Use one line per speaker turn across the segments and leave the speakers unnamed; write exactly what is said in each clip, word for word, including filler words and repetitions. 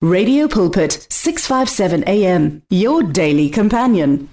Radio Pulpit, six fifty-seven A M, your daily companion.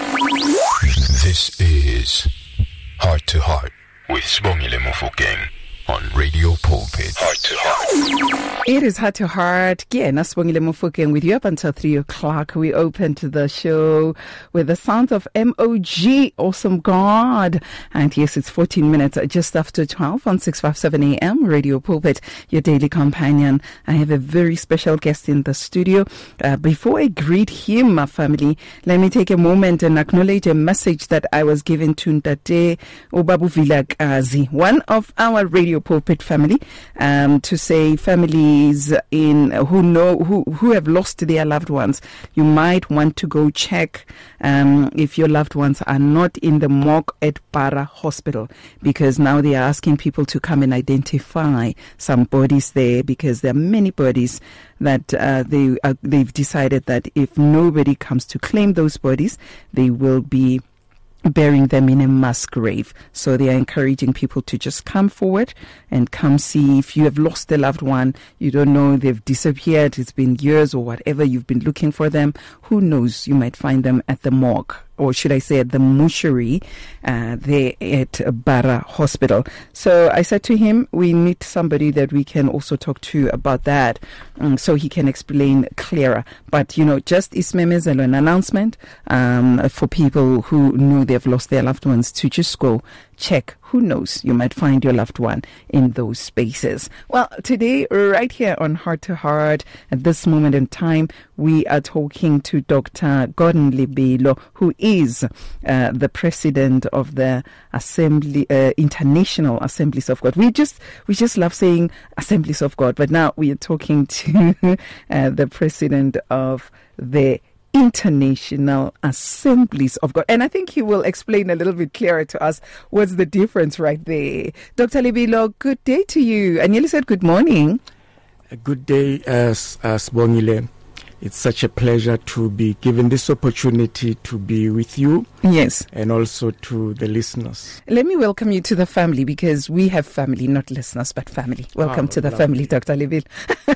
This is Heart to Heart with Sibongile Mofokeng on Radio Pulpit. Heart to Heart.
It is Heart to Heart. Again, Sibongile Mofokeng with you up until three o'clock. We opened the show with the sounds of M O G, Awesome God. And yes, it's fourteen minutes just after twelve on six fifty-seven A M, Radio Pulpit, your daily companion. I have a very special guest in the studio. Uh, before I greet him, my family, let me take a moment and acknowledge a message that I was given to Ntate Obabu Vilakazi, one of our Radio Pulpit family, um, to say families in who know who who have lost their loved ones, you might want to go check um, if your loved ones are not in the morgue at Para Hospital, because now they are asking people to come and identify some bodies there, because there are many bodies that uh, they uh, they've decided that if nobody comes to claim those bodies, they will be burying them in a mass grave. So they are encouraging people to just come forward and come see if you have lost a loved one. You don't know, they've disappeared, it's been years or whatever, you've been looking for them. Who knows, you might find them at the morgue, or should I say at the mortuary uh, there at Bara Hospital. So I said to him, we need somebody that we can also talk to about that, um, so he can explain clearer. But, you know, just Ismemezelo, an announcement um, for people who know they've lost their loved ones to just go check. Who knows, you might find your loved one in those spaces. Well, today, right here on Heart to Heart, at this moment in time, we are talking to Doctor Gordon Lebelo, who is uh, the president of the Assembly, uh, International Assemblies of God. We just we just love saying Assemblies of God, but now we are talking to uh, the president of the International Assemblies of God. And I think he will explain a little bit clearer to us what's the difference right there. Doctor Lebelo, good day to you. And you said good morning.
A good day, uh, uh, Sibongile. It's such a pleasure to be given this opportunity to be with you.
Yes.
And also to the listeners.
Let me welcome you to the family, because we have family, not listeners, but family. Welcome
oh,
to the
lovely.
family, Doctor Lebelo.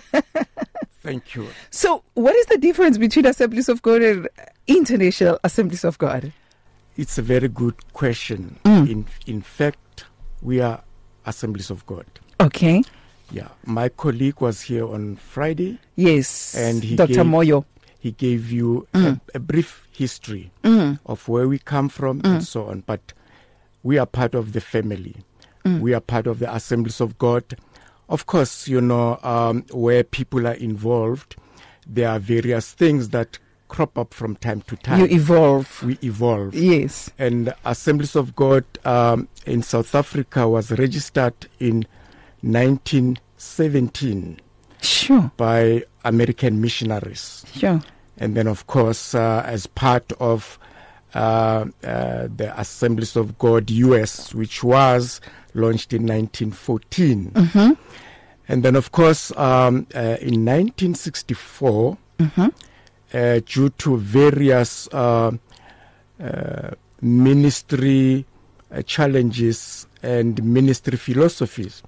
Thank you.
So, what is the difference between Assemblies of God and International Assemblies of God?
It's a very good question.
Mm.
In in fact, we are Assemblies of God.
Okay.
Yeah. My colleague was here on Friday.
Yes.
And he
Doctor
gave,
Moyo.
He gave you
Mm.
a, a brief history
Mm.
of where we come from
Mm.
and so on. But we are part of the family.
Mm.
We are part of the Assemblies of God. Of course, you know, um, where people are involved, there are various things that crop up from time to time.
You evolve.
We evolve.
Yes.
And Assemblies of God um, in South Africa was registered in nineteen seventeen.
Sure.
By American missionaries.
Sure.
And then, of course, uh, as part of uh, uh, the Assemblies of God U S, which was launched in nineteen fourteen.
Mm-hmm.
And then, of course, um, uh, in nineteen sixty-four,
mm-hmm.
uh, due to various uh, uh, ministry uh, challenges and ministry philosophies,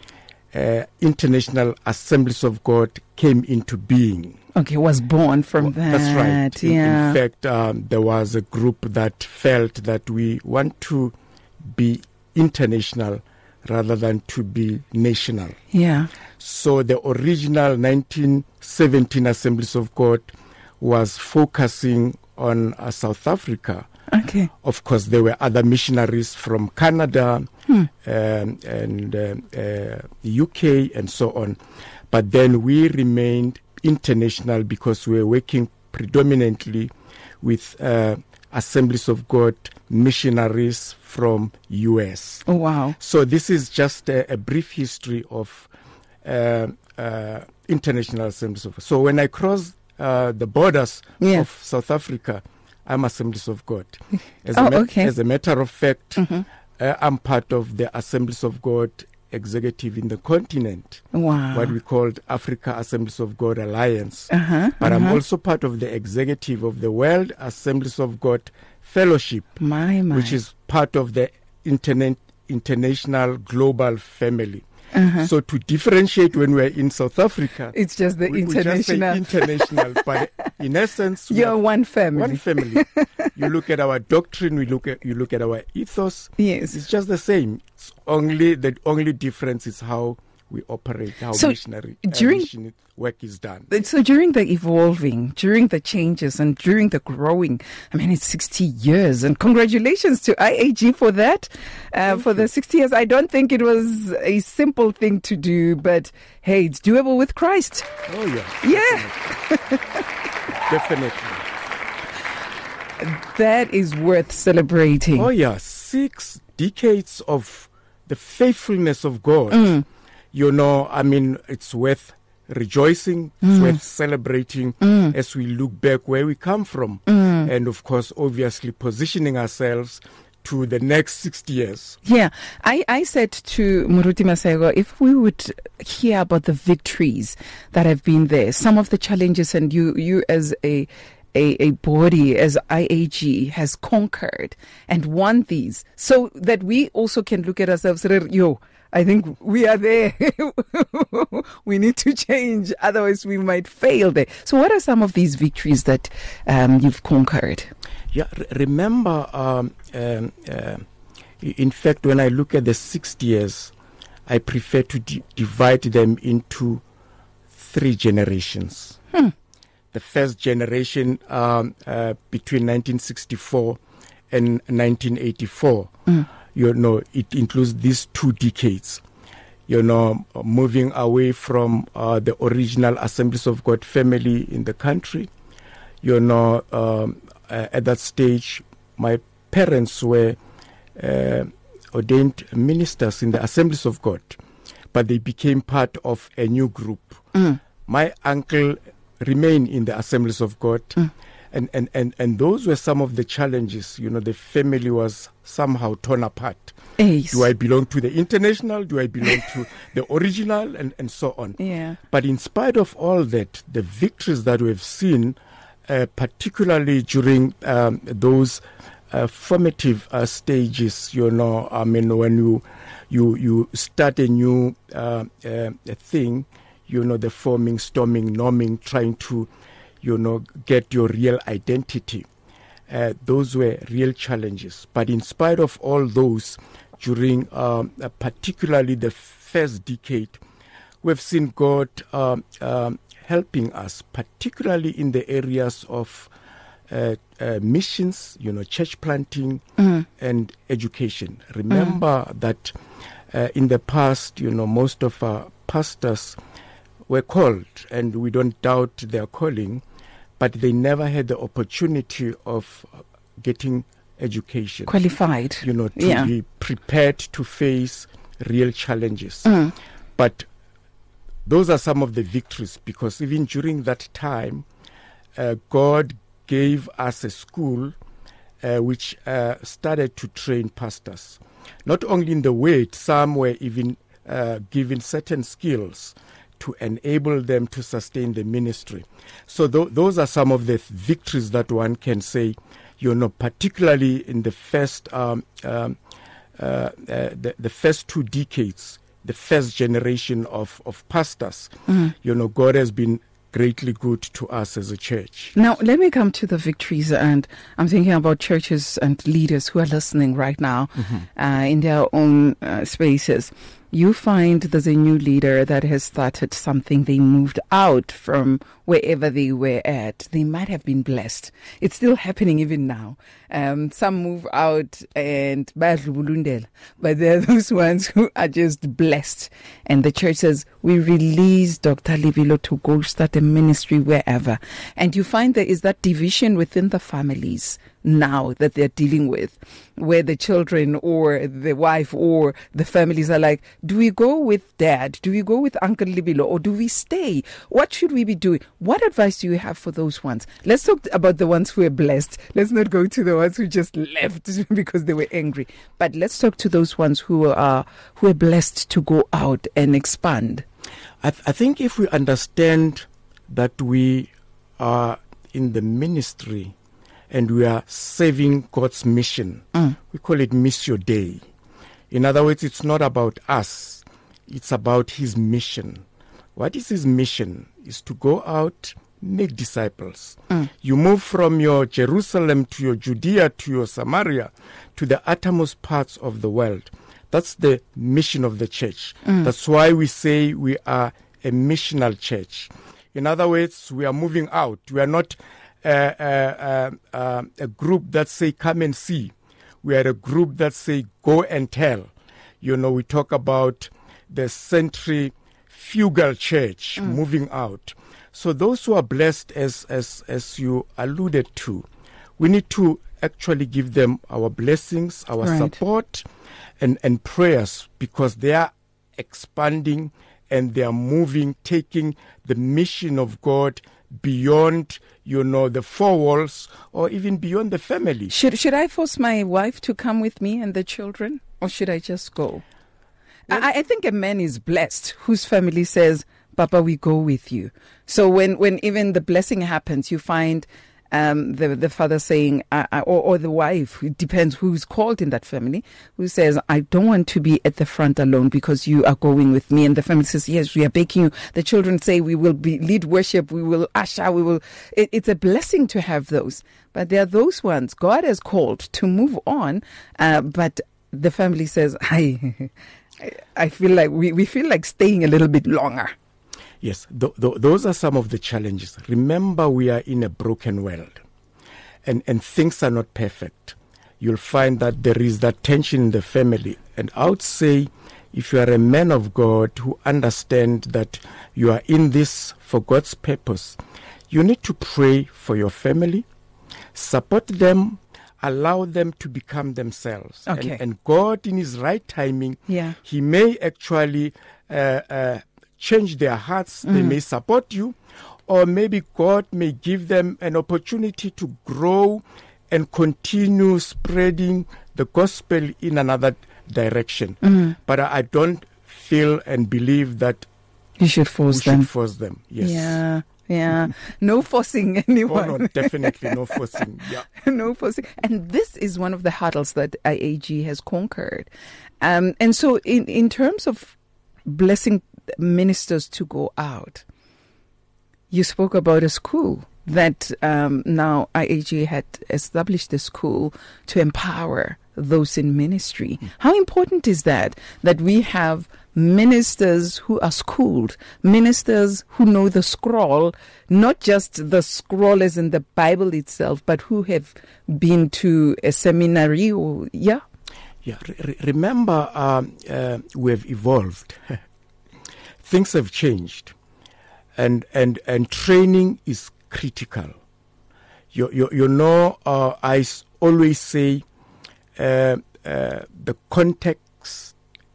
uh, International Assemblies of God came into being.
Okay, was born from
well,
that.
That's right. In,
yeah.
in fact, um, there was a group that felt that we want to be international rather than to be national.
Yeah.
So the original nineteen seventeen Assemblies of God was focusing on uh, South Africa.
Okay.
Of course, there were other missionaries from Canada
hmm.
um, and uh, uh, U K and so on. But then we remained international because we were working predominantly with uh, Assemblies of God missionaries from U S.
Oh, wow.
So this is just a, a brief history of uh, uh, International Assemblies of God. So when I cross uh, the borders
yeah.
of South Africa, I'm Assemblies of God. As,
oh,
a, ma-
okay.
as a matter of fact,
mm-hmm.
uh, I'm part of the Assemblies of God executive in the continent.
Wow.
What we called Africa Assemblies of God Alliance.
Uh-huh,
but
uh-huh.
I'm also part of the executive of the World Assemblies of God Fellowship,
my, my.
which is part of the internet, international global family.
Uh-huh.
So to differentiate when we're in South Africa,
it's just the
we,
international.
we just say international, but in essence,
you're one family.
One family. You look at our doctrine, we look at you look at our ethos.
Yes,
it's just the same. It's only the only difference is how we operate, how
so
missionary uh,
during,
mission work is done.
So during the evolving, during the changes, and during the growing, I mean, it's sixty years, and congratulations to I A G for that, uh, for you. The sixty years. I don't think it was a simple thing to do, but hey, it's doable with Christ.
Oh, yeah.
Yeah.
Definitely.
That is worth celebrating.
Oh, yeah. Six decades of the faithfulness of God.
Mm.
You know, I mean, it's worth rejoicing, it's
mm.
worth celebrating
mm.
as we look back where we come from.
Mm.
And, of course, obviously positioning ourselves to the next sixty years.
Yeah. I, I said to Moruti Masego, if we would hear about the victories that have been there, some of the challenges, and you, you as a A, a body as I A G has conquered and won these, so that we also can look at ourselves, yo, I think we are there. We need to change, otherwise we might fail there. So what are some of these victories that um, you've conquered?
Yeah, r- remember, um, um, uh, in fact, when I look at the sixty years, I prefer to d- divide them into three generations.
Hmm.
The first generation um, uh, between nineteen sixty-four and nineteen eighty-four. Mm. You know, it includes these two decades. You know, moving away from uh, the original Assemblies of God family in the country. You know, um, uh, at that stage, my parents were uh, ordained ministers in the Assemblies of God, but they became part of a new group.
Mm.
My uncle remain in the Assemblies of God. Mm. And, and, and, and those were some of the challenges. You know, the family was somehow torn apart.
Ace.
Do I belong to the international? Do I belong to the original? And, and so on.
Yeah.
But in spite of all that, the victories that we've seen, uh, particularly during um, those uh, formative uh, stages, you know, I mean, when you, you, you start a new uh, uh, thing, you know, the forming, storming, norming, trying to, you know, get your real identity. Uh, those were real challenges. But in spite of all those, during um, uh, particularly the first decade, we've seen God um, um, helping us, particularly in the areas of uh, uh, missions, you know, church planting mm. and education. Remember mm. that uh, in the past, you know, most of our pastors were called, and we don't doubt their calling, but they never had the opportunity of getting education.
Qualified.
You know, to
yeah.
be prepared to face real challenges.
Mm.
But those are some of the victories, because even during that time, uh, God gave us a school uh, which uh, started to train pastors. Not only in the word, some were even uh, given certain skills to enable them to sustain the ministry. So th- those are some of the victories that one can say, you know, particularly in the first um, um, uh, uh, the, the first two decades, the first generation of, of pastors. Mm. You know, God has been greatly good to us as a church.
Now, let me come to the victories, and I'm thinking about churches and leaders who are listening right now mm-hmm. uh, in their own uh, spaces. You find there's a new leader that has started something. They moved out from wherever they were at. They might have been blessed. It's still happening even now. Um, some move out and but there are those ones who are just blessed. And the church says, we release Doctor Libilo to go start a ministry wherever. And you find there is that division within the families now that they're dealing with, where the children or the wife or the families are like, do we go with dad? Do we go with Uncle Libilo? Or do we stay? What should we be doing? What advice do you have for those ones? Let's talk about the ones who are blessed. Let's not go to the ones who just left because they were angry. But let's talk to those ones who are who are blessed to go out and expand.
I, th- I think if we understand that we are in the ministry and we are serving God's mission, mm. we call it Missio Dei. In other words, it's not about us. it's about his mission. What is his mission? Is to go out, make disciples. Mm. You move from your Jerusalem to your Judea to your Samaria to the uttermost parts of the world. That's the mission of the church. Mm. That's why we say we are a missional church. In other words, we are moving out. We are not uh, uh, uh, uh, a group that say, come and see. We are a group that say, go and tell. You know, we talk about the centrifugal church mm. moving out. So those who are blessed, as, as, as you alluded to, we need to actually give them our blessings, our right. support, and, and prayers, because they are expanding and they are moving, taking the mission of God beyond, you know, the four walls or even beyond the family.
Should, should I force my wife to come with me and the children, or should I just go? Well, I, I think a man is blessed whose family says, Papa, we go with you. So when, when even the blessing happens, you find um, the the father saying, uh, or, or the wife, it depends who's called in that family, who says, I don't want to be at the front alone because you are going with me. And the family says, yes, we are baking you. The children say, we will be lead worship, we will usher, we will. It, it's a blessing to have those. But there are those ones God has called to move on, uh, but the family says, I, I feel like we, we feel like staying a little bit longer.
Yes, th- th- those are some of the challenges. Remember, we are in a broken world, and, and things are not perfect. You'll find that there is that tension in the family. And I would say, if you are a man of God who understand that you are in this for God's purpose, you need to pray for your family, support them, allow them to become themselves.
Okay.
And, and God, in his right timing,
yeah.
he may actually uh, uh, change their hearts. Mm. They may support you, or maybe God may give them an opportunity to grow and continue spreading the gospel in another direction. Mm. But I, I don't feel and believe that
you should force
we
them.
Should force them. Yes.
Yeah. Yeah, no forcing anyone.
Oh, no, definitely no forcing. Yeah,
no forcing. And this is one of the hurdles that I A G has conquered. Um, and so, in in terms of blessing ministers to go out, you spoke about a school that um, now I A G had established a school to empower those in ministry. Mm. How important is that, that we have ministers who are schooled, ministers who know the scroll, not just the scroll as in the Bible itself, but who have been to a seminary or, yeah?
Yeah, re- remember, um, uh, we have evolved. Things have changed. And, and, and training is critical. You, you, you know, uh, I always say uh, uh, the context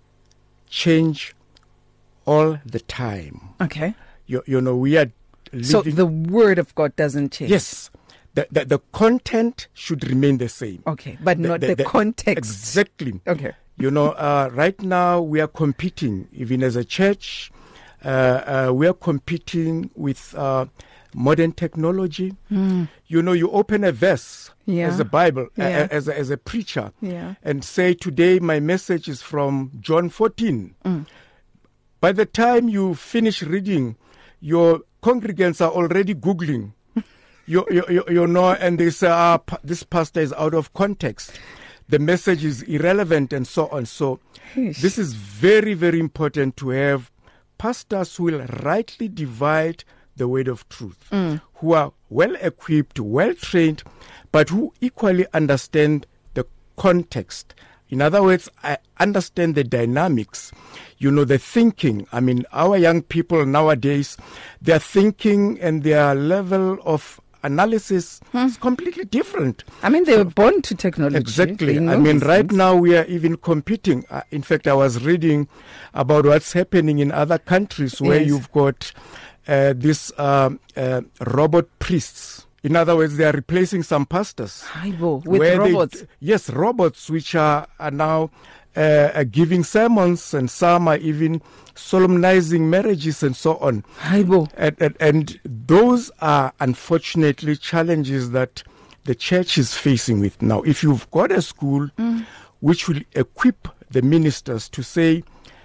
change all the time.
Okay.
You, you know, we are living...
So the word of God doesn't change?
Yes. The, the, the content should remain the same.
Okay, but the, not the, the, the context.
Exactly.
Okay.
You know, uh, right now we are competing, even as a church, uh, uh, we are competing with uh, modern technology. Mm. You know, you open a verse yeah. as a Bible, yeah. uh, as, a, as a preacher,
yeah.
and say, today my message is from John fourteen. Mm. By the time you finish reading, your congregants are already Googling. you, you, you, you know, and they say, ah, this pastor is out of context. The message is irrelevant and so on. So Ish. This is very, very important to have pastors who will rightly divide the word of truth, mm. who are well equipped, well trained, but who equally understand the context. In other words, I understand the dynamics, you know, the thinking. I mean, our young people nowadays, their thinking and their level of analysis hmm. is completely different.
I mean, they were born to technology.
Exactly. I mean, right things. Now we are even competing. Uh, in fact, I was reading about what's happening in other countries where yes. you've got uh, these uh, uh, robot priests. In other words, they are replacing some pastors.
Aibo, with robots.
They, yes, robots which are, are now uh, are giving sermons, and some are even solemnizing marriages and so on.
Aibo.
And, and, and those are unfortunately challenges that the church is facing with now. If you've got a school mm. which will equip the ministers to say,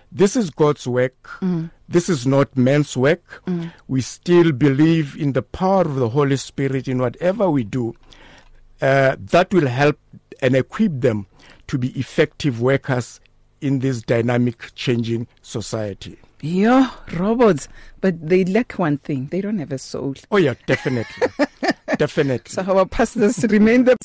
this is God's work. Mm. This is not man's work. Mm. We still believe in the power of the Holy Spirit in whatever we do. Uh, that will help and equip them to be effective workers in this dynamic, changing society.
Yeah, robots, but they lack one thing. They don't have a soul.
Oh, yeah, definitely. Definitely.
So our pastors remain them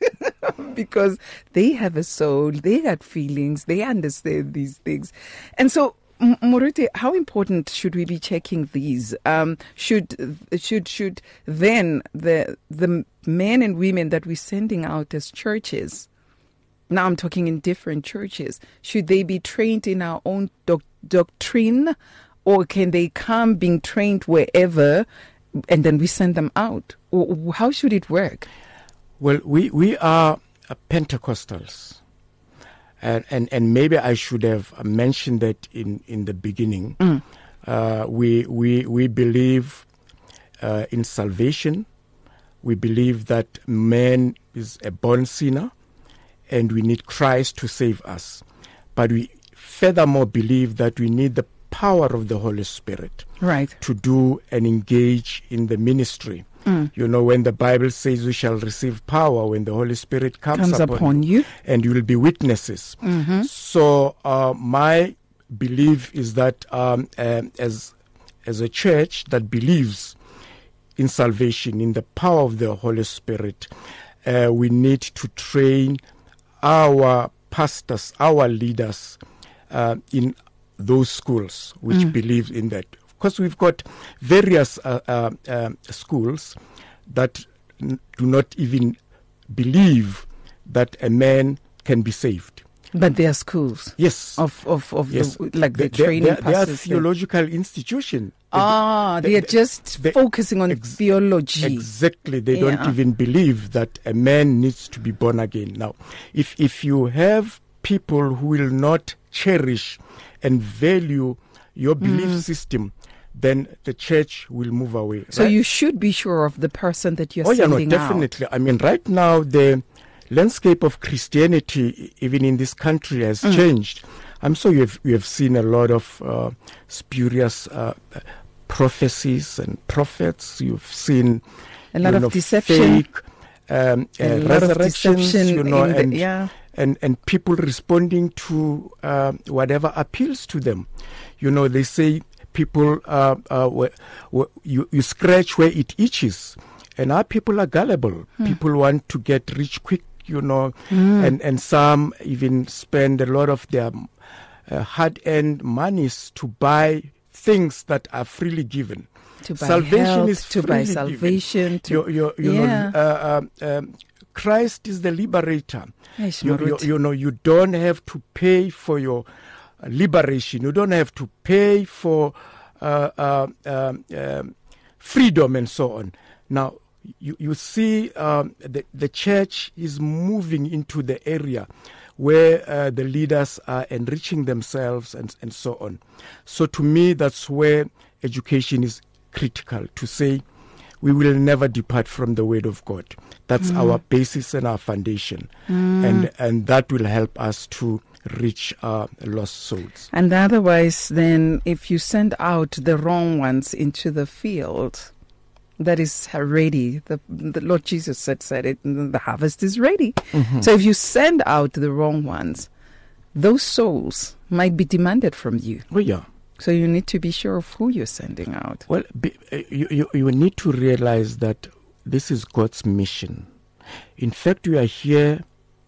because they have a soul, they got feelings, they understand these things. And so, M- Moruti, how important should we be checking these? Um, should should should then the the men and women that we're sending out as churches, now I'm talking in different churches, should they be trained in our own doc- doctrine, or can they come being trained wherever and then we send them out? Or how should it work?
Well, we, we are uh, Pentecostals. And, and and maybe I should have mentioned that in, in the beginning. Mm. Uh, we we we believe uh, in salvation. We believe that man is a born sinner, and we need Christ to save us. But we furthermore believe that we need the power of the Holy Spirit,
right,
to do and engage in the ministry. Mm. You know, when the Bible says we shall receive power when the Holy Spirit comes,
comes upon, upon you,
and you will be witnesses. Mm-hmm. So uh, my belief is that um, uh, as as a church that believes in salvation, in the power of the Holy Spirit, uh, we need to train our pastors, our leaders uh, in those schools which mm. believe in that. Because we've got various uh, uh, uh, schools that n- do not even believe that a man can be saved.
But they are schools.
Yes.
Of of, of
yes.
the, like the
they,
training
they, they, they are
pastors.
theological institutions.
Ah, they, they are just they, focusing on ex- theology.
Exactly. They
yeah.
don't even believe that a man needs to be born again. Now, if if you have people who will not cherish and value your belief mm. system, then the church will move away.
So
right?
you should be sure of the person that you're
oh,
sending out.
Oh, yeah, no, definitely. Out. I mean, right now, the landscape of Christianity, even in this country, has mm. changed. I'm sure you have, you have seen a lot of uh, spurious uh, prophecies and prophets. You've seen
a lot
you
of
know,
deception.
Fake um, uh,
a
resurrections, you know, and,
the, yeah.
and, and people responding to uh, whatever appeals to them. You know, they say, people, uh, uh, wh- wh- you, you scratch where it itches. And our people are gullible. Hmm. People want to get rich quick, you know, mm. and, and some even spend a lot of their uh, hard-earned monies to buy things that are freely given.
To buy
salvation
health,
is
to buy salvation. To,
you, you, you
yeah.
know, uh, um, um, Christ is the liberator.
Yes,
you, you, you know, you don't have to pay for your liberation. You don't have to pay for uh, uh, um, um, freedom and so on. Now, you, you see um, the, the church is moving into the area where uh, the leaders are enriching themselves and, and so on. So to me, that's where education is critical, to say we will never depart from the word of God. That's mm. our basis and our foundation. Mm. And, and that will help us to reach uh, lost souls.
And otherwise, then, if you send out the wrong ones into the field that is ready, the, the Lord Jesus said, said it, the harvest is ready. Mm-hmm. So if you send out the wrong ones, those souls might be demanded from you.
Oh, yeah.
So you need to be sure of who you're sending out.
Well, be, uh, you, you, you need to realize that this is God's mission. In fact, we are here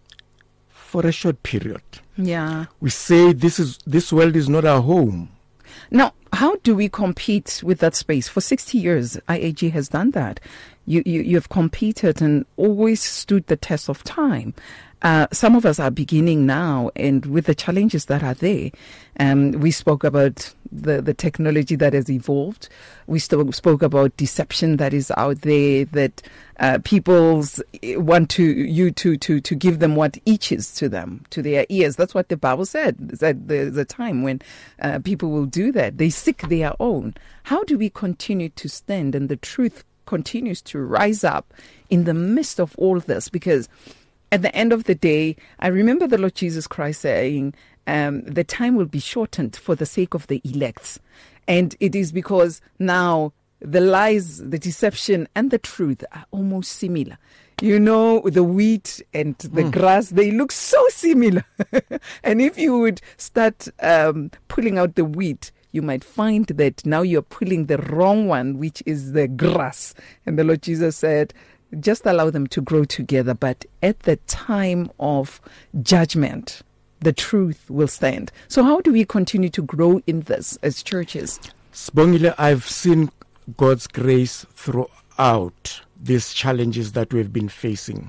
for a short period.
Yeah.
We say this is this world is not our home.
Now, how do we compete with that space? For sixty years, I A G has done that. You, you, you have competed and always stood the test of time. Uh, some of us are beginning now, and with the challenges that are there, um, we spoke about the, the technology that has evolved. We still spoke about deception that is out there, that uh, people want to you to, to, to give them what itches to them, to their ears. That's what the Bible said. That there's a time when uh, people will do that. They seek their own. How do we continue to stand and the truth continues to rise up in the midst of all this? Because at the end of the day, I remember the Lord Jesus Christ saying, um, the time will be shortened for the sake of the elects. And it is because now the lies, the deception, and the truth are almost similar. You know, the wheat and the mm. grass, they look so similar. And if you would start um, pulling out the wheat, you might find that now you're pulling the wrong one, which is the grass. And the Lord Jesus said, just allow them to grow together. But at the time of judgment, the truth will stand. So how do we continue to grow in this as churches?
Sibongile, I've seen God's grace throughout these challenges that we've been facing.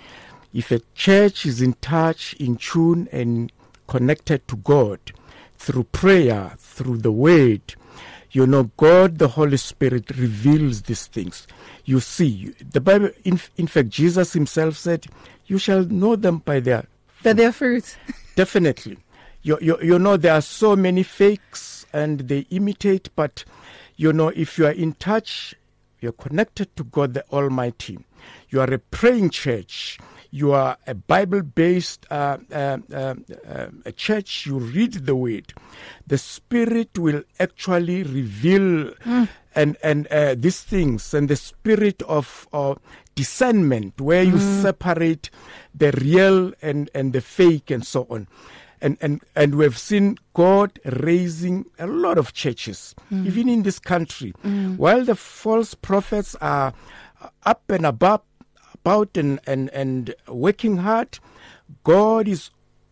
If a church is in touch, in tune, and connected to God through prayer, through the word, you know, God, the Holy Spirit, reveals these things. You see, the Bible, in, in fact, Jesus himself said, you shall know them by their
by their fruits.
Definitely. You, you, you know, there are so many fakes and they imitate, but, you know, if you are in touch, you're connected to God the Almighty, you are a praying church, you are a Bible-based uh, uh, uh, uh, a church, you read the word, the Spirit will actually reveal mm. and, and uh, these things, and the spirit of uh, discernment, where you mm. separate the real and, and the fake and so on. And, and, and we've seen God raising a lot of churches, mm. even in this country. Mm. While the false prophets are up and above, about and, and, and working hard, God is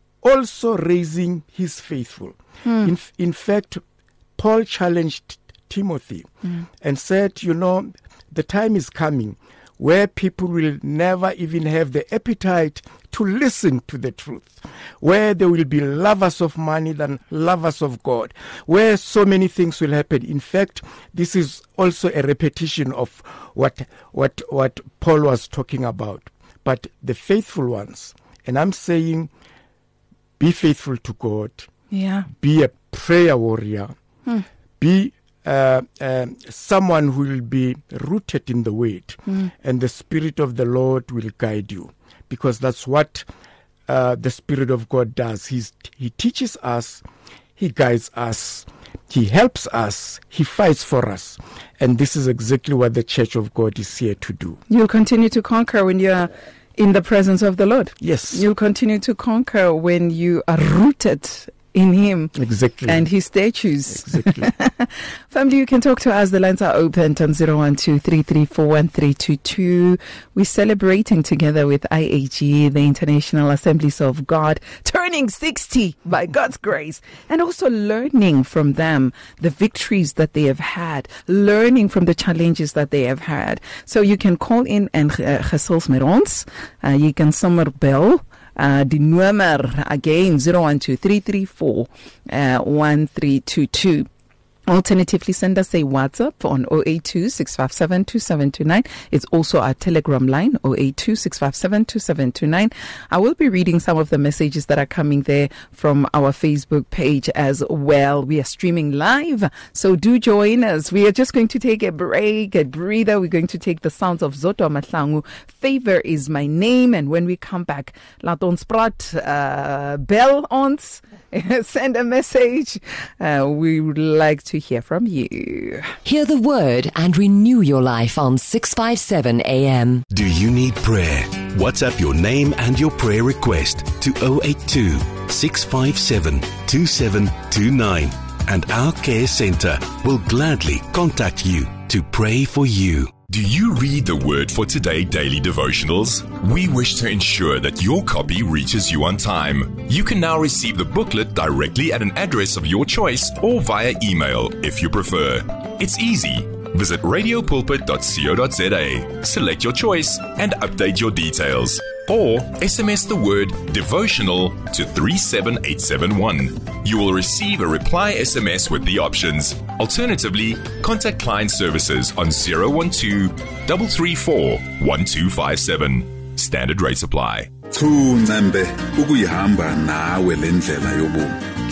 also raising his faithful. Mm. In, in fact, Paul challenged Timothy mm. and said, you know, the time is coming where people will never even have the appetite to listen to the truth, where they will be lovers of money than lovers of God, where so many things will happen. In fact, this is also a repetition of what what what Paul was talking about. But the faithful ones, and I'm saying, be faithful to God,
yeah,
be a prayer warrior, hmm. be Uh, um, someone who will be rooted in the word, mm. and the Spirit of the Lord will guide you, because that's what uh, the Spirit of God does. He's, he teaches us, he guides us, he helps us, he fights for us, and this is exactly what the Church of God is here to do.
You'll continue to conquer when you're in the presence of the Lord.
Yes.
You'll continue to conquer when you are rooted in him,
exactly,
and his statues.
Exactly.
Family, you can talk to us. The lines are open on zero one two, three three four, one three two two. We're celebrating together with I A G, the International Assemblies of God, turning sixty by God's grace, and also learning from them the victories that they have had, learning from the challenges that they have had. So you can call in and uh, gesels met ons. Uh, you can sommer bel. Uh, the number again, zero one two, three three four, one three two two. Alternatively, send us a WhatsApp on zero eight two, six five seven, two seven two nine. It's also our Telegram line, zero eight two, six five seven, two seven two nine. I will be reading some of the messages that are coming there from our Facebook page as well. We are streaming live, so do join us. We are just going to take a break, a breather. We're going to take the sounds of Zoto Mahlangu. Favor is my name. And when we come back, laat ons praat, uh, bel ons, send a message. Uh, we would like to to hear from you.
Hear the word and renew your life on six fifty-seven A M.
Do you need prayer? WhatsApp your name and your prayer request to zero eight two, six five seven, two seven two nine, and our care center will gladly contact you to pray for you.
Do you read the Word for Today daily devotionals? We wish to ensure that your copy reaches you on time. You can now receive the booklet directly at an address of your choice or via email if you prefer. It's easy. Visit radio pulpit dot co dot za, select your choice, and update your details. Or S M S the word devotional to three seven eight seven one. You will receive a reply S M S with the options. Alternatively, contact client services on zero one two, three three four, one two five seven. Standard rates apply.
Thunambe ukuyihamba nawe lendlela yobomi.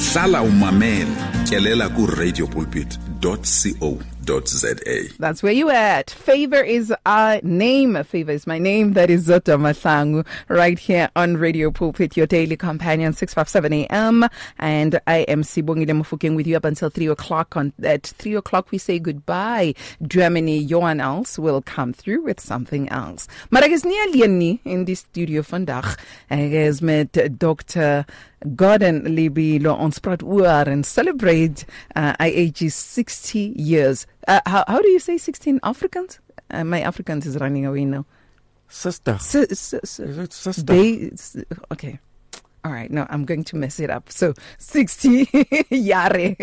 Hlala umamele, tyelela ku radio pulpit dot co dot za.
That's where you at. Favor is our name. Favor is my name. That is Zota Mahlangu right here on Radio Pulpit, your daily companion, six fifty-seven a.m. And I am Sibongile Mofokeng with you up until three o'clock. On At three o'clock, we say goodbye. Germany, Johan else will come through with something else. Maar ek is nie alleen in die studio vandag. Ek is met Doctor Gordon Libilo. Ons praat oor and celebrate uh, I A G's sixty years. Uh, how, how do you say sixteen Africans? Uh, my Africans is running away now.
Sister.
S- s- s-
Is it sister?
They, s- okay. All right, no, I'm going to mess it up. So sixty Yare.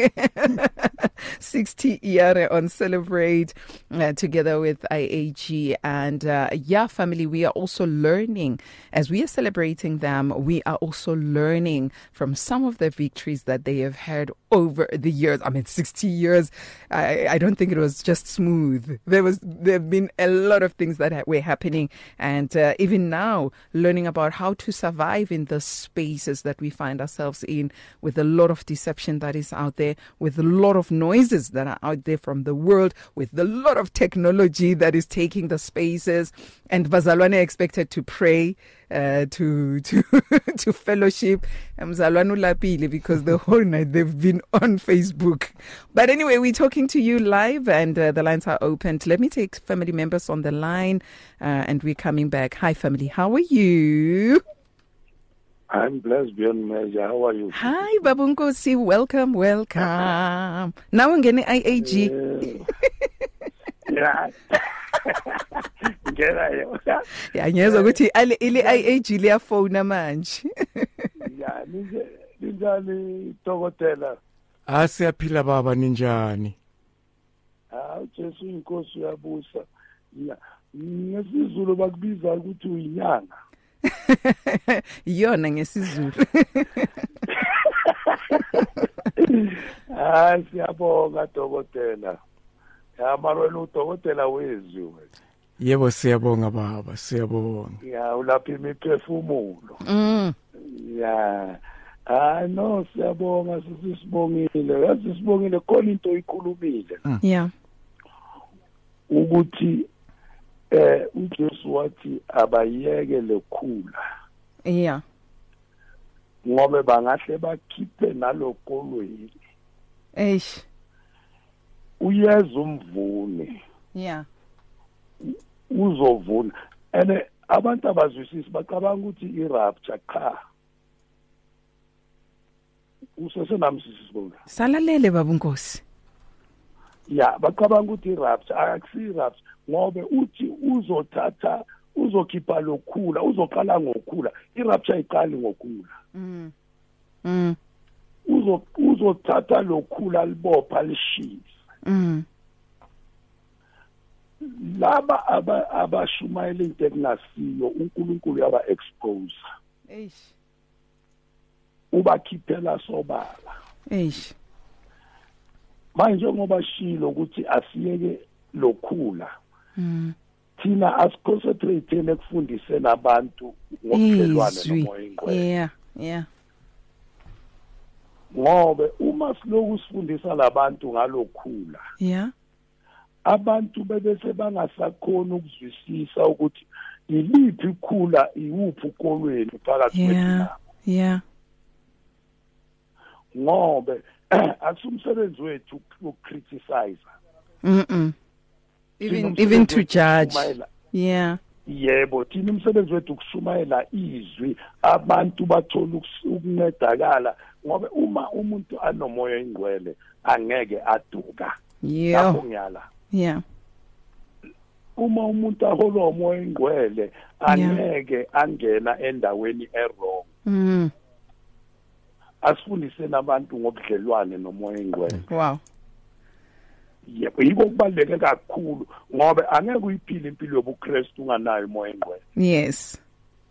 sixty Yare on Celebrate uh, together with I A G. And uh, yeah, family, we are also learning. As we are celebrating them, we are also learning from some of the victories that they have had over the years. I mean, sixty years, I, I don't think it was just smooth. There was, there have been a lot of things that ha- were happening. And uh, even now, learning about how to survive in the space that we find ourselves in, with a lot of deception that is out there, with a lot of noises that are out there from the world, with a lot of technology that is taking the spaces. And Bazalwane expected to pray, uh, to to to fellowship. Mzalwane ulapile because the whole night they've been on Facebook. But anyway, we're talking to you live, and uh, the lines are open. Let me take family members on the line, uh, and we're coming back. Hi, family. How are you?
I'm blessed beyond measure. How are you?
Hi, Babunkosi. Welcome, welcome. Now I'm getting I A G.
Yeah. Ngena yo.
Yeah, ngiyezwa ukuthi ile I A G liyafona manje.
Yeah, ninje ninjani dokotela.
Ah, siyaphila baba, ninjani?
Ah, Jesu inkosi uyabusa. Yeah. Ngesizulu bakubiza ukuthi uyinyanga.
Yona ngesizulu.
Ah, siyabonga dokotela. Ya marwena udokotela wezwi.
Yebo siyabonga baba, siyabonga.
Ya ulapha imiphefumulo.
Mm.
Ya. Ah no, siyabonga sisibongile. Yazi sibongile khona into oyikhulumile.
Yeah.
Ukuthi eh uJesu wathi abayeke lekhula.
Yeah.
Ngobe bangahle bakhiphe nalokolweni.
Eish.
Uyeza umvune.
Yeah.
Uzovuna. Ene abantu abazwisisi bacabanga ukuthi irapture cha. Usesenamsisi sibonga.
Salalele babunkosi.
Ya, bacabanga ukuthi irapture akusi rapture ngobe uthi uzothatha uzokhipha lokhula uzoqala ngokhula irapture iqali ngokhula.
Mm. Mm.
Uzo uzothatha lokhula libopha lishisa.
Mm.
Laba aba abashumayela into ekungasiyo uNkulunkulu yaba expose.
Eish.
Ubakhiphela sobala.
Eish.
Manje ngoba shilo ukuthi asiyeke lokhula.
Mm.
Thina asiconcentrate ekufundiseni abantu ngobudlelwane nomoya ingcwele.
Yeah, yeah.
Ngobe uma siloku sifundisa labantu ngalokhula.
Yeah.
Abantu bebese bangasakhona ukuzwisisa ukuthi iliphi ikhula iwuphi ukolweni phakathi kwethu.
Yeah.
Ngobe akusumsebenzi wethu ukcriticize.
Mm. Even even to judge. Yeah.
Yebo, thina umsebenzi wethu ukushumayela izwi abantu bathola ukuncedakala ngoba uma umuntu anomoya ingcwele angeke aduka.
Yeah.
Lapho ngiyala.
Yeah.
Uma umuntu ahola umoya ingcwele angeke angena endaweni errong.
Mm.
Asifundise nabantu ngobudlelwane nomoya ingcwele.
Wow.
Yebo, yiko kubaluleke kakhulu ngoba angeke uyiphile impilo yobuKristu unganayo umoya ingcwele.
Yes.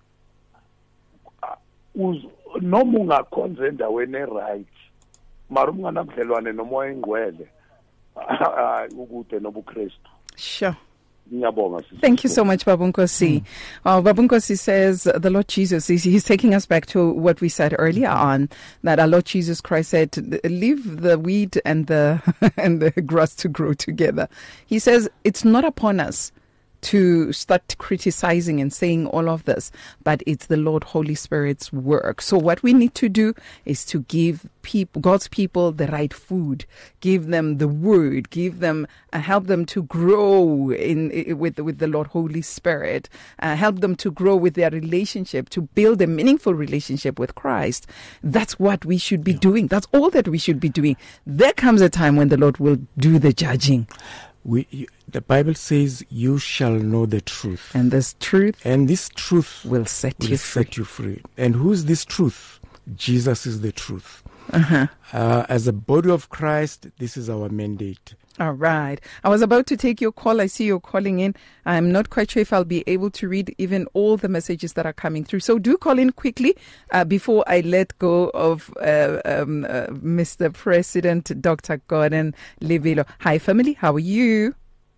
Uz noma ungakhonza endaweni eright, mara unganabudlelwane nomoya ingcwele ukude nobuKristu.
Sure. Thank you so much, Babunkosi. Mm. Uh, Babunkosi says the Lord Jesus, is, he's taking us back to what we said earlier on, that our Lord Jesus Christ said, leave the weed and the and the grass to grow together. He says it's not upon us to start criticizing and saying all of this, but it's the Lord Holy Spirit's work. So what we need to do is to give people, God's people, the right food, give them the word, give them, uh, help them to grow in, in with with the Lord Holy Spirit, uh, help them to grow with their relationship, to build a meaningful relationship with Christ. That's what we should be doing. That's all that we should be doing. There comes a time when the Lord will do the judging.
We, you, the Bible says, "You shall know the truth,
and this truth,
and this truth
will set
will
you free.
set you free." And who's this truth? Jesus is the truth.
Uh-huh.
Uh, as a body of Christ, this is our mandate.
All right. I was about to take your call. I see you're calling in. I'm not quite sure if I'll be able to read even all the messages that are coming through. So do call in quickly uh, before I let go of uh, um, uh, Mister President, Doctor Gordon Lebelo. Hi, family. How are you?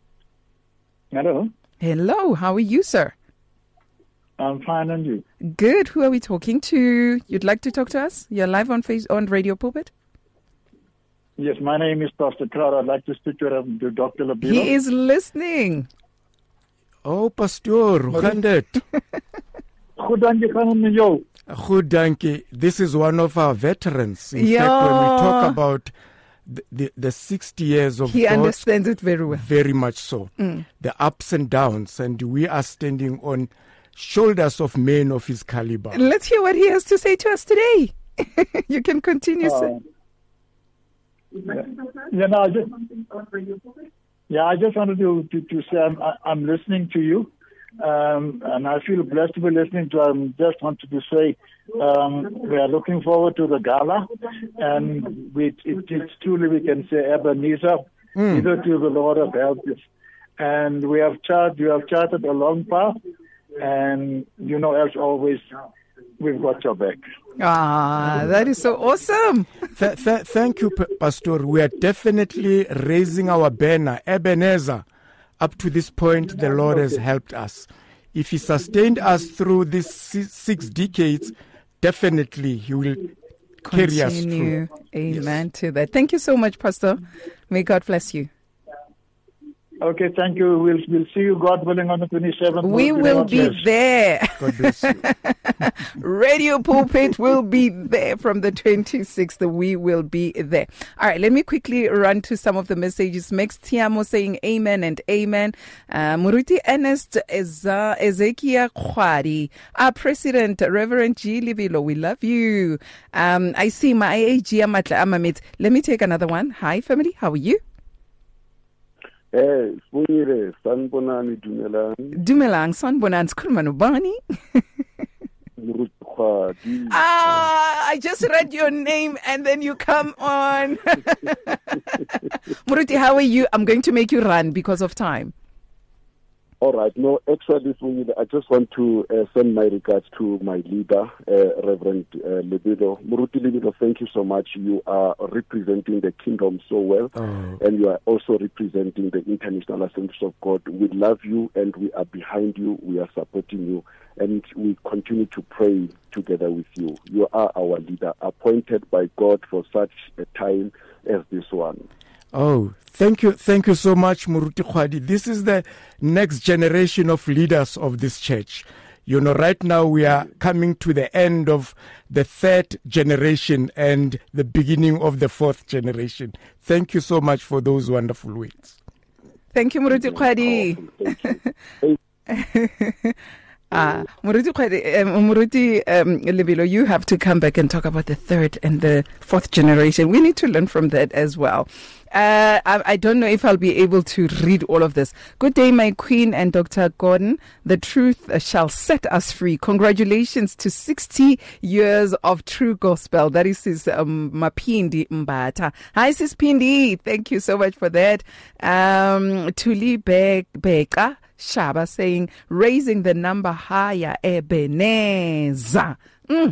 Hello.
Hello. How are you, sir?
I'm fine, and you?
Good. Who are we talking to? You'd like to talk to us? You're live on face on Radio Pulpit.
Yes, my name is Pastor Cloud. I'd like to speak to, uh, to Doctor Lebelo.
He is listening.
Oh, Pastor, hoe gaan dit?
Goed, dankie, gaan met jou?
Goed, dankie. This is one of our veterans. In
yeah.
fact, when we talk about the, the, the sixty years of
He
God,
understands it very well.
Very much so.
Mm.
The ups and downs, and we are standing on shoulders of men of his caliber.
Let's hear what he has to say to us today. You can continue, uh, sir.
Yeah, yeah, no, I just, yeah, I just wanted to, to, to say I'm, I'm listening to you, um, and I feel blessed to be listening to. I just wanted to say um, we are looking forward to the gala, and we, it, it's truly, we can say, Ebenezer, mm. either to the Lord of Health. And we have charted, you have charted a long path, and you know, as always, we've got your back.
Ah, that is so awesome.
th- th- thank you, P- Pastor. We are definitely raising our banner, Ebenezer. Up to this point, the Lord has helped us. If He sustained us through these six, six decades, definitely He will
Continue.
carry us through.
Amen
yes.
to that. Thank you so much, Pastor. May God bless you.
Okay, thank you. We'll we'll see you, God willing, on the twenty-seventh.
We will be bless. there.
God bless you.
Radio Pulpit will be there from the twenty-sixth. We will be there. All right, let me quickly run to some of the messages. Max Tiamo saying amen and amen. Uh, Muruti Ernest Eza, Ezekia Khwari. Our President, Reverend G. Lebelo, we love you. Um, I see my A G Amatla Amamit. Let me take another one. Hi, family. How are you?
Eh, Sibongile, sanibonani Dumelang.
Dumelang, sanibonani, sikhuluma nobani? Ah, I just read your name and then you come on. Muruti, how are you? I'm going to make you run because of time.
All right. No, actually, I just want to uh, send my regards to my leader, uh, Reverend uh, Lebelo. Muruti Lebelo, thank you so much. You are representing the kingdom so well, oh. and you are also representing the International Assemblies of God. We love you, and we are behind you. We are supporting you, and we continue to pray together with you. You are our leader, appointed by God for such a time as this one.
Oh, thank you. Thank you so much, Muruti Khwadi. This is the next generation of leaders of this church. You know, right now we are coming to the end of the third generation and the beginning of the fourth generation. Thank you so much for those wonderful words.
Thank you, Muruti Khwadi. Ah, Muruti Khwadi, um, Muruti um, Lebelo, you have to come back and talk about the third and the fourth generation. We need to learn from that as well. Uh, I, I don't know if I'll be able to read all of this. Good day, my queen and Doctor Gordon. The truth shall set us free. Congratulations to sixty years of true gospel. That is his um, Mapindi Mbata. Hi, Sis Pindi. Thank you so much for that. Um, Tuli Beka Shaba saying, raising the number higher, Ebenezer. Mm.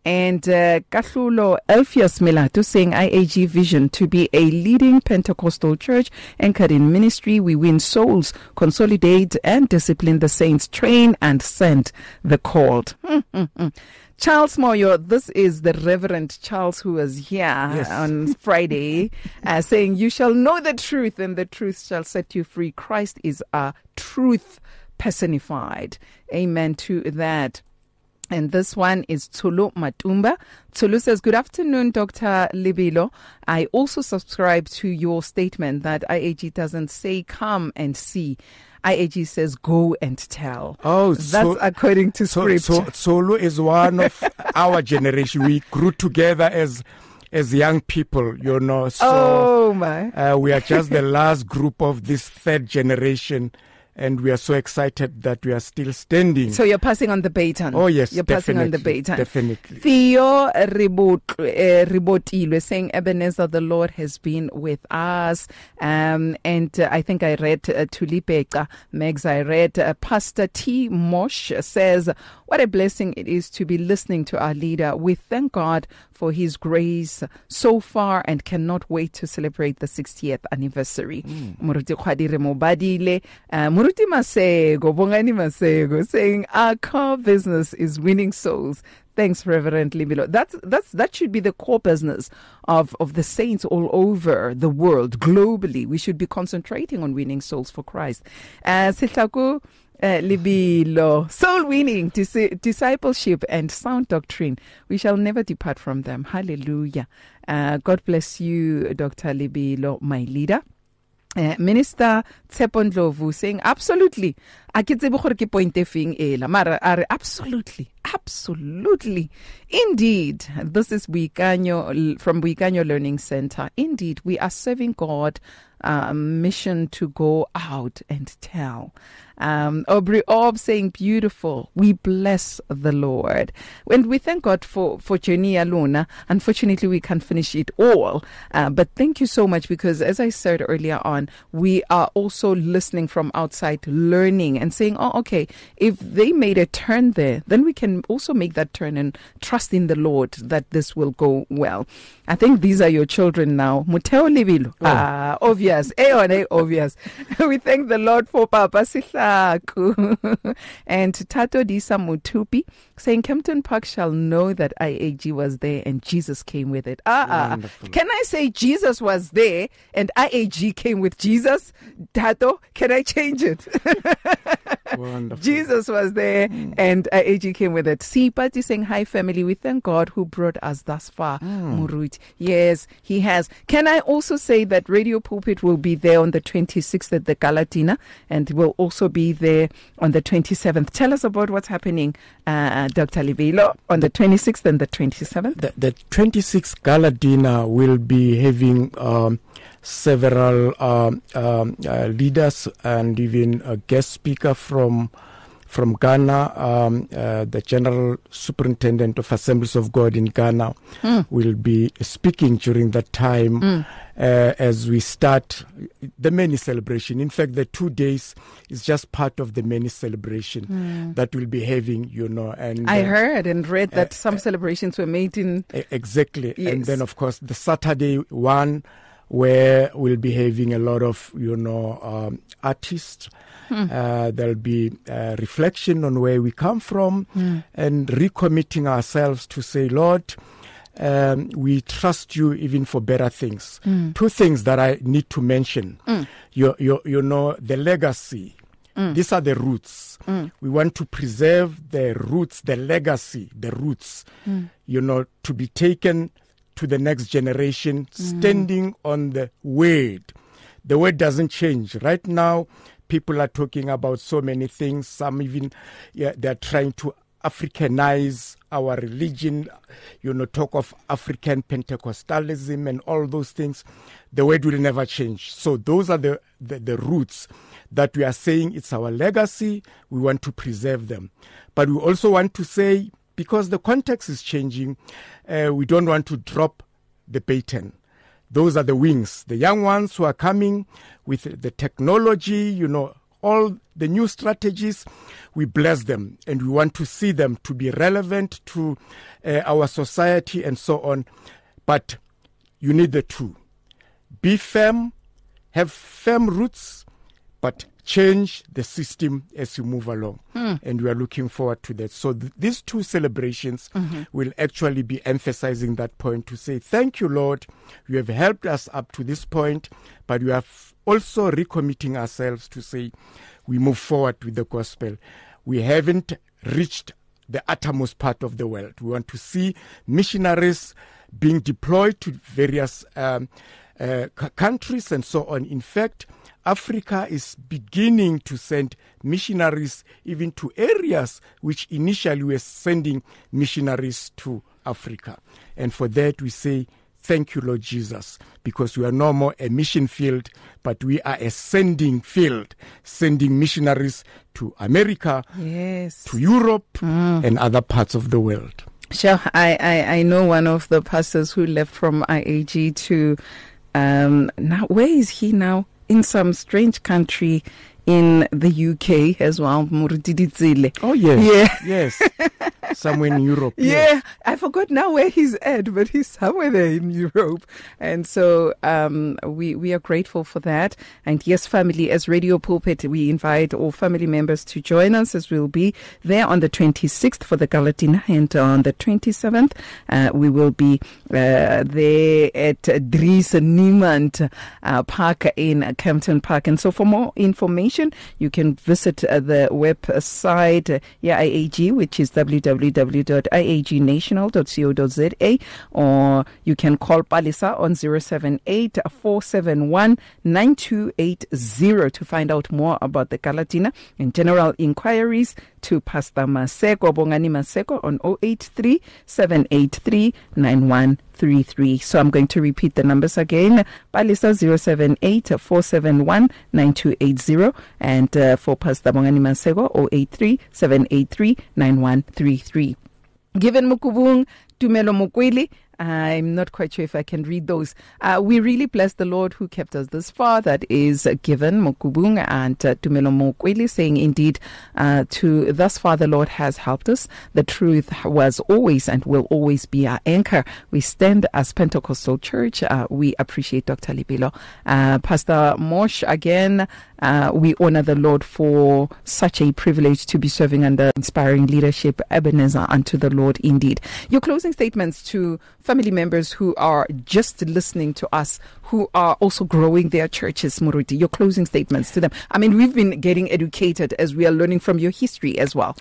And uh, Kahlulo Elphias Milato saying I A G vision to be a leading Pentecostal church anchored in ministry. We win souls, consolidate and discipline the saints, train and send the called. Charles Moyo, this is the Reverend Charles who was here yes. on Friday uh, saying, you shall know the truth and the truth shall set you free. Christ is a truth personified. Amen to that. And this one is Tsulu Matumba. Tsulu says, good afternoon, Doctor Libilo. I also subscribe to your statement that I A G doesn't say come and see. I A G says go and tell.
Oh,
that's
so,
according to
so,
scripture.
So Tsulu is one of our generation. We grew together as as young people, you know. So,
oh my!
Uh, we are just the last group of this third generation. And we are so excited that we are still standing.
So you're passing on the baton.
Oh, yes,
You're passing on the baton.
Definitely.
Theo Ribotilwe saying, Ebenezer, the Lord has been with us. Um, and uh, I think I read uh, Tulipeka, Megs, I read uh, Pastor T. Mosh says, what a blessing it is to be listening to our leader. We thank God for his grace so far and cannot wait to celebrate the sixtieth anniversary. Muruti Khwadire Mobadile, Muruti Masego, Bongani Masego, saying our core business is winning souls. Thanks, Reverend Libilo. That's that's that should be the core business of, of the saints all over the world, globally. We should be concentrating on winning souls for Christ. Uh, Sitlaku Uh, Libilo, soul winning, dis- discipleship and sound doctrine. We shall never depart from them. Hallelujah. Uh, God bless you, Doctor Libilo, my leader. Uh, Minister Tshepo Ndlovu saying, absolutely. Absolutely. Absolutely. Indeed. This is Buikanyo from Buikanyo Learning Center. Indeed, we are serving God a mission to go out and tell. Um, Aubrey Orb saying, beautiful. We bless the Lord. And we thank God for, for Journey Alona. Unfortunately, we can't finish it all. Uh, but thank you so much because, as I said earlier on, we are also listening from outside, learning and saying, oh, okay, if they made a turn there, then we can also make that turn and trust in the Lord that this will go well. I think these are your children now. Muteo Libilo. Oh. Ah, obvious. Eone, obvious. We thank the Lord for Papa Sihla. And Tato Disa Mutupi saying Kempton Park shall know that I A G was there and Jesus came with it. Ah, ah. Can I say Jesus was there and I A G came with Jesus? Tato, can I change it?
Wonderful.
Jesus was there mm. and I A G came with it. See, Pati saying, hi family, we thank God who brought us thus far. Mm. Murut. Yes, he has. Can I also say that Radio Pulpit will be there on the twenty-sixth at the Galatina and will also be there on the twenty-seventh. Tell us about what's happening, uh, Doctor Libilo, on the twenty-sixth and the twenty-seventh.
The, the twenty-sixth Gala Dinner will be having um, several um, um, uh, leaders and even a guest speaker from from Ghana. Um, uh, the General Superintendent of Assemblies of God in Ghana mm. will be speaking during that time. Mm. Uh, as we start the many celebration. In fact, the two days is just part of the many celebration mm. that we'll be having, you know. And
I
uh,
heard and read that uh, some celebrations were made in...
Exactly.
Yes.
And then, of course, the Saturday one, where we'll be having a lot of, you know, um, artists. Mm. Uh, there'll be uh, reflection on where we come from mm. and recommitting ourselves to say, Lord, Um, we trust you even for better things. Mm. Two things that I need to mention. Mm. You, you, you know, the legacy. Mm. These are the roots. Mm. We want to preserve the roots, the legacy, the roots, mm. you know, to be taken to the next generation, mm. standing on the word. The word doesn't change. Right now, people are talking about so many things. Some even, yeah, they're trying to Africanize our religion, you know, talk of African Pentecostalism and all those things. The word will never change. So those are the, the, the roots that we are saying it's our legacy. We want to preserve them. But we also want to say, because the context is changing, uh, we don't want to drop the baton. Those are the wings. The young ones who are coming with the technology, you know, all the new strategies, we bless them, and we want to see them to be relevant to uh, our society and so on. But you need the two. Be firm, have firm roots, but change the system as you move along. Mm. And we are looking forward to that. So th- these two celebrations mm-hmm. will actually be emphasizing that point to say, thank you, Lord. You have helped us up to this point, but we are f- also recommitting ourselves to say we move forward with the gospel. We haven't reached the uttermost part of the world. We want to see missionaries being deployed to various um, uh, c- countries and so on. In fact, Africa is beginning to send missionaries even to areas which initially were sending missionaries to Africa. And for that we say, thank you, Lord Jesus, because we are no more a mission field, but we are a sending field, sending missionaries to America,
yes,
to Europe,
mm.
and other parts of the world.
Sure, I, I, I know one of the pastors who left from I A G to, um, now, where is he now? In some strange country in the U K as well.
Oh, yes. Yeah. Yes. Somewhere in Europe.
Yeah.
Yes.
I forgot now where he's at, but he's somewhere there in Europe. And so um, we, we are grateful for that. And yes, family, as Radio Pulpit, we invite all family members to join us as we'll be there on the twenty-sixth for the Galatina, and on the twenty-seventh, uh, we will be uh, there at Dries Niemand uh, Park in Kempton Park. And so for more information, you can visit uh, the website, uh, yeah, I A G, which is w w w dot i a g national dot co dot z a, or you can call Palisa on zero seven eight, four seven one, nine two eight zero to find out more about the Galatina, and general inquiries to Pastor Maseko, Bongani Maseko, on zero eight three, seven eight three, nine one three three. So I'm going to repeat the numbers again. Palisa zero seven eight, four seven one, nine two eight zero, and uh, for Pastor Bongani Maseko, zero eight three, seven eight three, nine one three three. Given Mukubung, Tumelo Mukwili, I'm not quite sure if I can read those. Uh, we really bless the Lord who kept us this far. That is uh, given Mokubung and uh, Tumelo Mokweli, saying indeed uh, to thus far the Lord has helped us. The truth was always and will always be our anchor. We stand as Pentecostal Church. Uh, we appreciate Doctor Libilo. Uh, Pastor Mosh, again, uh, we honor the Lord for such a privilege to be serving under inspiring leadership. Ebenezer unto the Lord indeed. Your closing statements to family members who are just listening to us, who are also growing their churches, Muruti, your closing statements to them. I mean, we've been getting educated as we are learning from your history as well.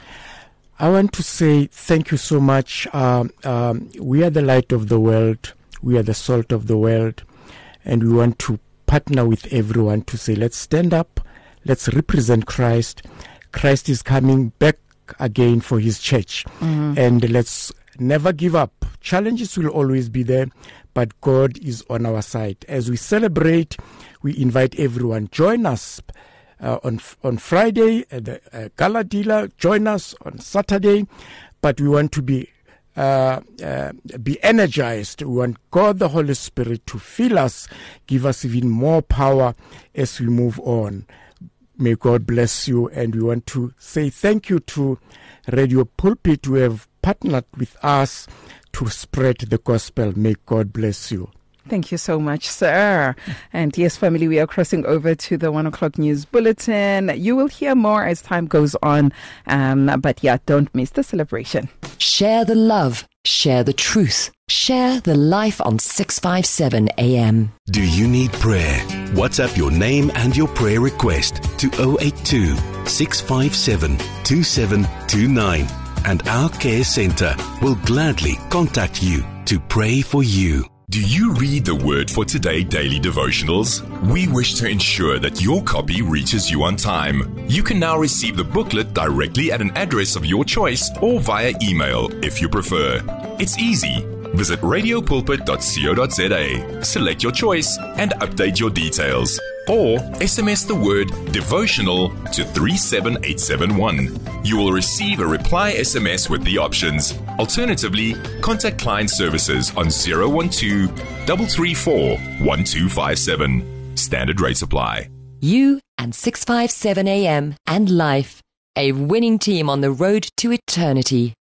I want to say thank you so much. Um, um, we are the light of the world. We are the salt of the world. And we want to partner with everyone to say, let's stand up. Let's represent Christ. Christ is coming back again for his church. Mm-hmm. And let's never give up. Challenges will always be there, but God is on our side. As we celebrate, we invite everyone. Join us uh, on on Friday at the uh, Gala Dealer. Join us on Saturday. But we want to be uh, uh, be energized. We want God, the Holy Spirit, to fill us, give us even more power as we move on. May God bless you. And we want to say thank you to Radio Pulpit, who have partnered with us to spread the gospel. May God bless you.
Thank you so much, sir. And yes, family, we are crossing over to the one o'clock news bulletin. You will hear more as time goes on. Um, but yeah, don't miss the celebration.
Share the love. Share the truth. Share the life on six fifty-seven A M.
Do you need prayer? WhatsApp your name and your prayer request to zero eight two, six five seven, two seven two nine. And our care center will gladly contact you to pray for you.
Do you read the Word for Today daily devotionals? We wish to ensure that your copy reaches you on time. You can now receive the booklet directly at an address of your choice or via email if you prefer. It's easy. Visit radio pulpit dot co dot z a, select your choice and update your details. Or S M S the word devotional to three seven eight seven one. You will receive a reply S M S with the options. Alternatively, contact client services on zero one two, three three four, one two five seven. Standard rates apply.
You and six five seven A M and life, a winning team on the road to eternity.